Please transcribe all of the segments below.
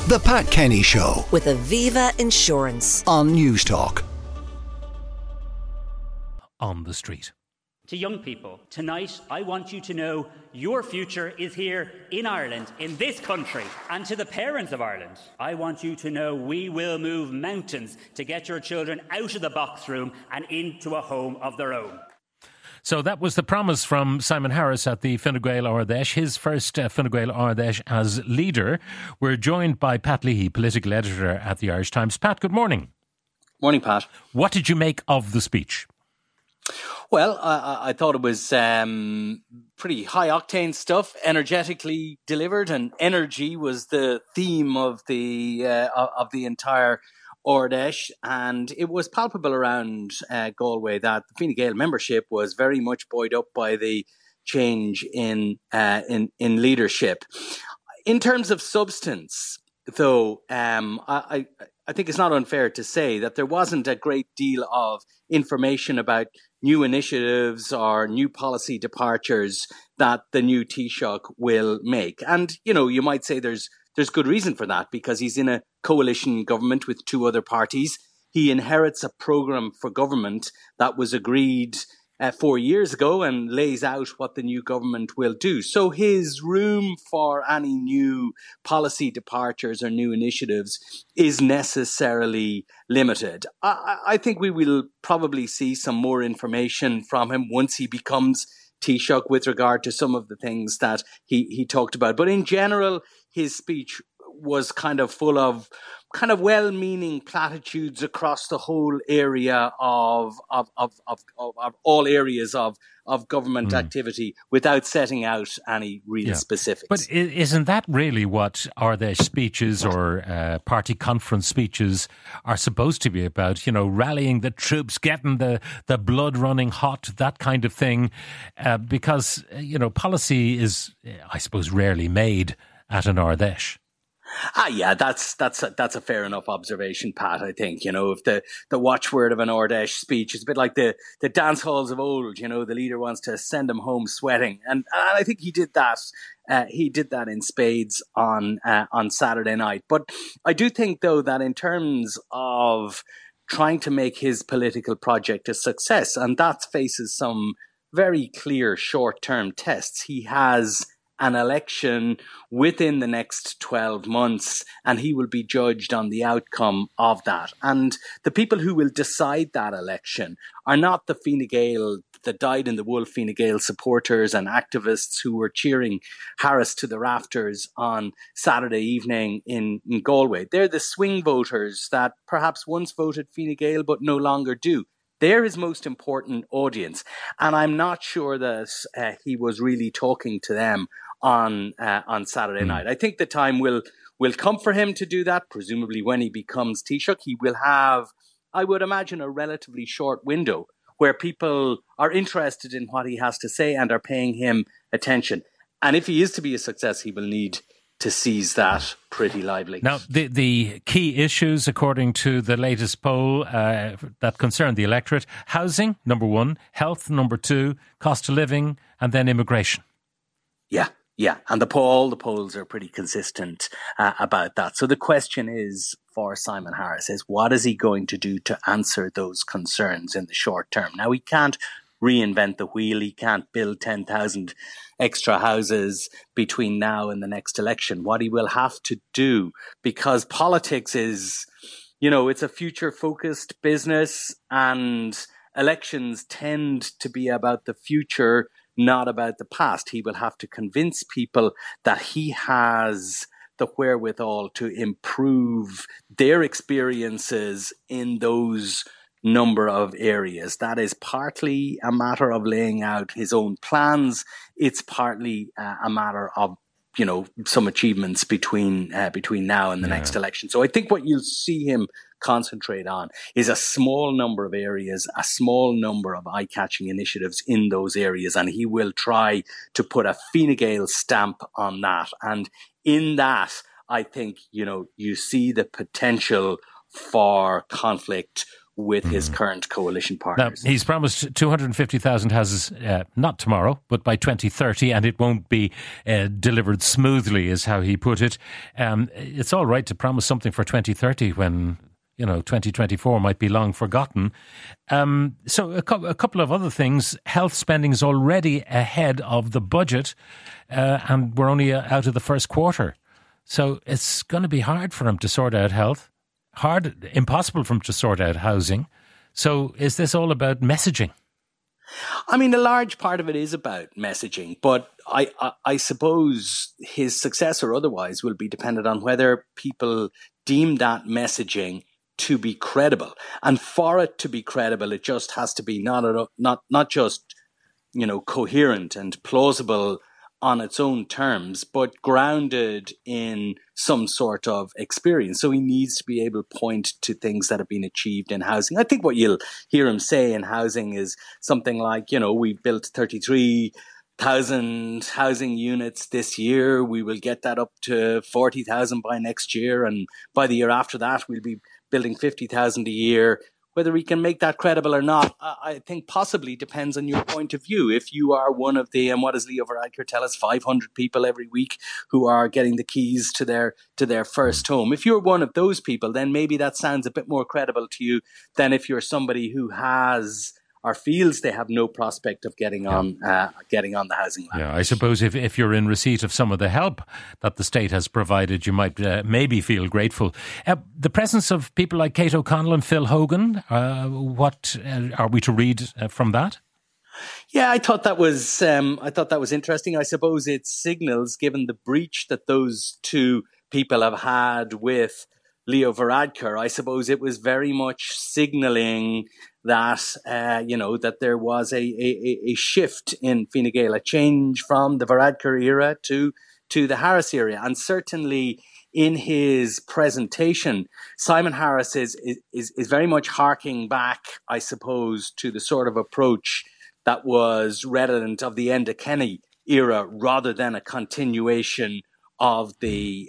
The Pat Kenny Show with Aviva Insurance on News Talk. On the street. To young people, tonight I want you to know your future is here in Ireland, in this country. And to the parents of Ireland, I want you to know we will move mountains to get your children out of the box room and into a home of their own. So that was the promise from Simon Harris at the Fine Gael Ard Fheis, his first Fine Gael Ard Fheis as leader. We're joined by Pat Leahy, political editor at the Irish Times. Pat, good morning. Morning, Pat. What did you make of the speech? Well, I thought it was pretty high-octane stuff, energetically delivered, and energy was the theme of the entire Ard Fheis, and it was palpable around Galway that the Fine Gael membership was very much buoyed up by the change in leadership. In terms of substance, though, I think it's not unfair to say that there wasn't a great deal of information about new initiatives or new policy departures that the new Taoiseach will make. And, you know, you might say there's good reason for that because he's in a coalition government with two other parties. He inherits a programme for government that was agreed 4 years ago and lays out what the new government will do. So his room for any new policy departures or new initiatives is necessarily limited. I think we will probably see some more information from him once he becomes Taoiseach with regard to some of the things that he talked about. But in general, his speech was kind of full of kind of well-meaning platitudes across the whole area of all areas of government activity without setting out any real specifics. But isn't that really what Ard Fheis speeches or party conference speeches are supposed to be about? You know, rallying the troops, getting the blood running hot, that kind of thing. Because, you know, policy is, I suppose, rarely made at an Ard Fheis. Yeah, that's a fair enough observation, Pat. I think, you know, if the watchword of an Ard Fheis speech is a bit like the dance halls of old, you know, the leader wants to send them home sweating, and I think he did that. He did that in spades on Saturday night. But I do think, though, that in terms of trying to make his political project a success, and that faces some very clear short-term tests. He has an election within the next 12 months, and he will be judged on the outcome of that. And the people who will decide that election are not the Fine Gael, the dyed-in-the-wool Fine Gael supporters and activists who were cheering Harris to the rafters on Saturday evening in Galway. They're the swing voters that perhaps once voted Fine Gael but no longer do. They're his most important audience, and I'm not sure that he was really talking to them on Saturday night. I think the time will come for him to do that. Presumably, when he becomes Taoiseach, he will have, I would imagine, a relatively short window where people are interested in what he has to say and are paying him attention. And if he is to be a success, he will need to seize that pretty lively. Now, the key issues, according to the latest poll that concern the electorate: housing, number one; health, number two; cost of living, and then immigration. Yeah. And the polls are pretty consistent about that. So the question is for Simon Harris is, what is he going to do to answer those concerns in the short term? Now, he can't reinvent the wheel. He can't build 10,000 extra houses between now and the next election. What he will have to do, because politics is, you know, it's a future-focused business, and elections tend to be about the future, not about the past. He will have to convince people that he has the wherewithal to improve their experiences in those number of areas. That is partly a matter of laying out his own plans. It's partly a matter of, you know, some achievements between now and the next election. So I think what you'll see him concentrate on is a small number of areas, a small number of eye-catching initiatives in those areas, and he will try to put a Fine Gael stamp on that. And in that, I think, you know, you see the potential for conflict with his current coalition Now, partners. he's promised 250,000 houses, not tomorrow, but by 2030, and it won't be delivered smoothly, is how he put it. It's all right to promise something for 2030 when, 2024 might be long forgotten. So a couple of other things. Health spending is already ahead of the budget, and we're only out of the first quarter. So it's going to be hard for him to sort out health. Impossible for him to sort out housing. So is this all about messaging? I mean, a large part of it is about messaging, but I suppose his success or otherwise will be dependent on whether people deem that messaging to be credible. And for it to be credible, it just has to be not just, coherent and plausible on its own terms, but grounded in some sort of experience. So he needs to be able to point to things that have been achieved in housing. I think what you'll hear him say in housing is something like, we've built 33,000 housing units this year. We will get that up to 40,000 by next year. And by the year after that, we'll be building 50,000 a year. Whether we can make that credible or not, I think possibly depends on your point of view. If you are one of the, and what does Leo Varadkar tell us, 500 people every week who are getting the keys to their first home. If you're one of those people, then maybe that sounds a bit more credible to you than if you're somebody who has or feels they have no prospect of getting on the housing ladder. Yeah, I suppose if you're in receipt of some of the help that the state has provided, you might maybe feel grateful. The presence of people like Kate O'Connell and Phil Hogan, what are we to read from that? Yeah, I thought that was interesting. I suppose it signals, given the breach that those two people have had with Leo Varadkar, I suppose it was very much signalling that that there was a shift in Fine Gael, a change from the Varadkar era to the Harris era, and certainly in his presentation, Simon Harris is very much harking back, I suppose, to the sort of approach that was redolent of the Enda Kenny era, rather than a continuation of the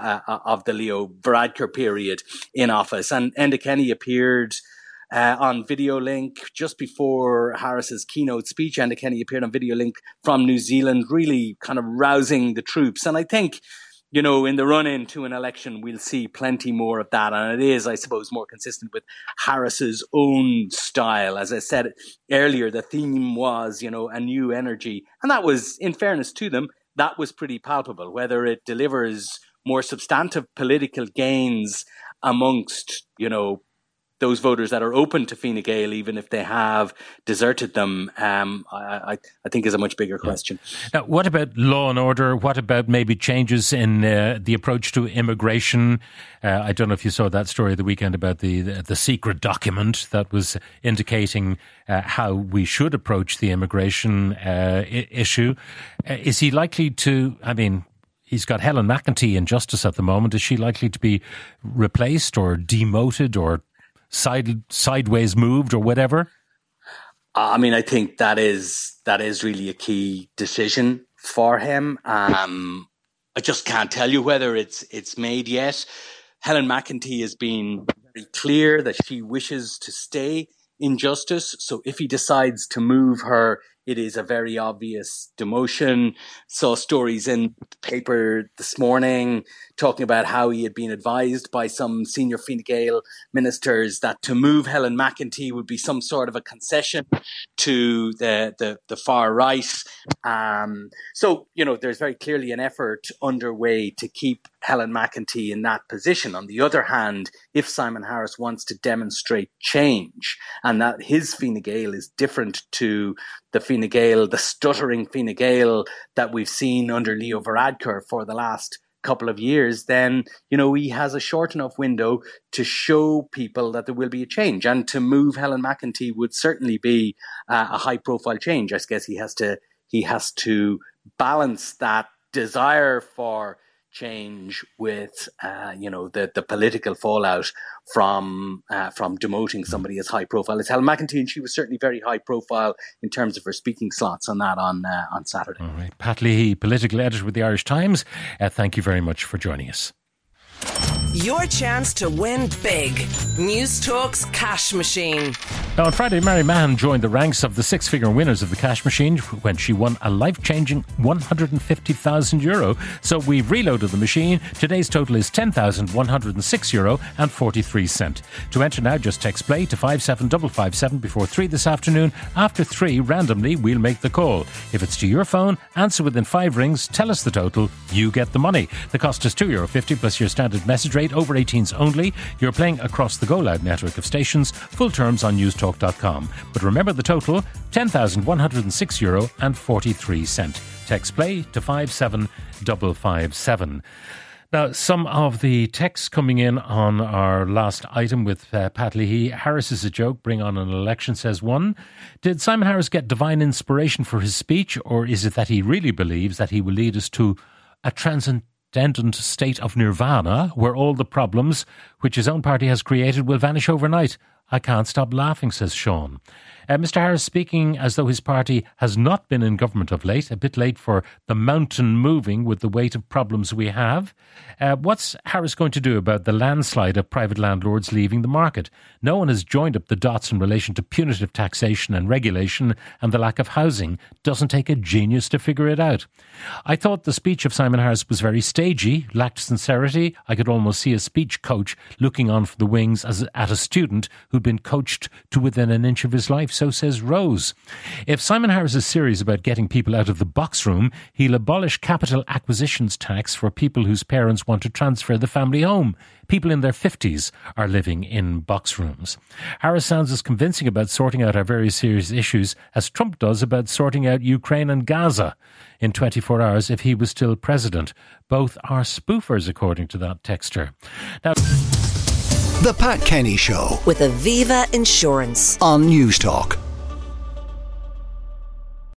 Leo Varadkar period in office. And Enda Kenny appeared on video link just before Harris's keynote speech. Enda Kenny appeared on video link from New Zealand, really kind of rousing the troops. And I think, in the run-in to an election, we'll see plenty more of that. And it is, I suppose, more consistent with Harris's own style. As I said earlier, the theme was, a new energy. And that was, in fairness to them, that was pretty palpable. Whether it delivers more substantive political gains amongst, those voters that are open to Fine Gael, even if they have deserted them, I think is a much bigger question. Now, what about law and order? What about maybe changes in the approach to immigration? I don't know if you saw that story of the weekend about the secret document that was indicating how we should approach the immigration issue. Is he likely to, he's got Helen McEntee in justice at the moment. Is she likely to be replaced or demoted or sideways moved or whatever? I think that is really a key decision for him. I just can't tell you whether it's made yet. Helen McEntee has been very clear that she wishes to stay in justice. So if he decides to move her, it is a very obvious demotion. Saw stories in the paper this morning talking about how he had been advised by some senior Fine Gael ministers that to move Helen McEntee would be some sort of a concession to the far right. So, there's very clearly an effort underway to keep Helen McEntee in that position. On the other hand, if Simon Harris wants to demonstrate change and that his Fine Gael is different to the Fine Gael, the stuttering Fine Gael that we've seen under Leo Varadkar for the last couple of years, then, he has a short enough window to show people that there will be a change. And to move Helen McEntee would certainly be a high profile change. I guess he has to balance that desire for change with, the political fallout from demoting somebody as high profile as Helen McEntee. And she was certainly very high profile in terms of her speaking slots on that on Saturday. All right. Pat Leahy, political editor with the Irish Times. Thank you very much for joining us. Your chance to win big. News Talk's Cash Machine. Now, on Friday, Mary Mahan joined the ranks of the six-figure winners of the Cash Machine when she won a life-changing €150,000. So we've reloaded the machine. Today's total is €10,106.43. To enter now, just text play to 57557 before 3 this afternoon. After 3, randomly, we'll make the call. If it's to your phone, answer within 5 rings, tell us the total, you get the money. The cost is €2.50 plus your standard message rate, over 18s only. You're playing across the Go Loud network of stations. Full terms on newstalk.com. But remember the total, €10,106.43. Text play to 57557. Now, some of the texts coming in on our last item with Pat Leahy. Harris is a joke, bring on an election, says one. Did Simon Harris get divine inspiration for his speech, or is it that he really believes that he will lead us to a transcendent state of nirvana where all the problems which his own party has created will vanish overnight? I can't stop laughing, says Sean. Mr. Harris speaking as though his party has not been in government of late, a bit late for the mountain moving with the weight of problems we have. What's Harris going to do about the landslide of private landlords leaving the market? No one has joined up the dots in relation to punitive taxation and regulation and the lack of housing. Doesn't take a genius to figure it out. I thought the speech of Simon Harris was very stagey, lacked sincerity. I could almost see a speech coach looking on from the wings at a student who'd been coached to within an inch of his life. So says Rose. If Simon Harris is serious about getting people out of the box room, he'll abolish capital acquisitions tax for people whose parents want to transfer the family home. People in their 50s are living in box rooms. Harris sounds as convincing about sorting out our very serious issues as Trump does about sorting out Ukraine and Gaza in 24 hours if he was still president. Both are spoofers, according to that texter. Now, The Pat Kenny Show with Aviva Insurance on News Talk.